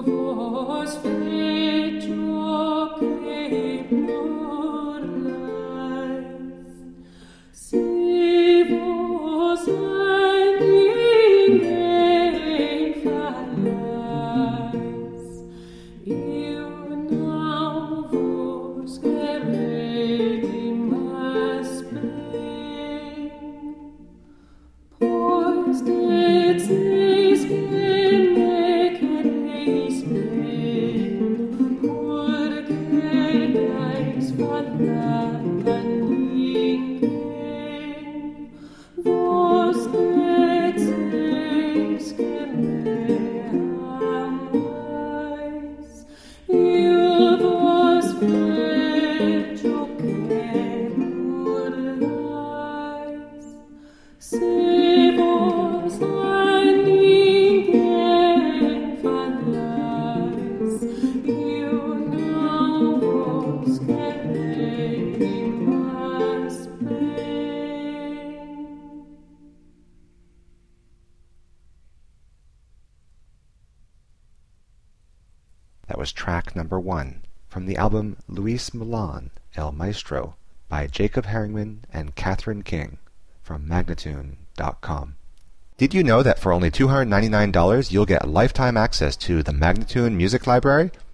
That was track number 1 from the album Luis Milan, El Maestro, by Jacob Herringman and Catherine King from Magnatune.com. Did you know that for only $299 you'll get lifetime access to the Magnatune Music Library?